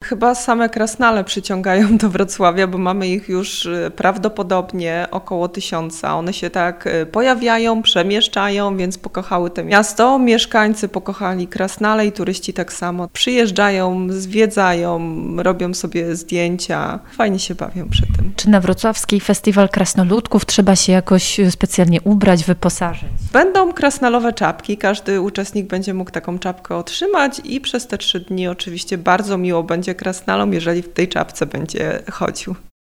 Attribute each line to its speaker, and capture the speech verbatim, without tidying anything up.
Speaker 1: Chyba same krasnale przyciągają do Wrocławia, bo mamy ich już prawdopodobnie około tysiąca. One się tak pojawiają, przemieszczają, więc pokochały to miasto. Mieszkańcy pokochali krasnale i turyści tak samo. Przyjeżdżają, zwiedzają, robią sobie zdjęcia. Fajnie się bawią przy tym.
Speaker 2: Czy na wrocławski festiwal krasnoludków trzeba się jakoś specjalnie ubrać, wyposażyć?
Speaker 1: Będą krasnalowe czapki. Każdy uczestnik będzie mógł taką czapkę otrzymać i przez te trzy dni oczywiście bardzo miło będzie krasnalom, jeżeli w tej czapce będzie chodził.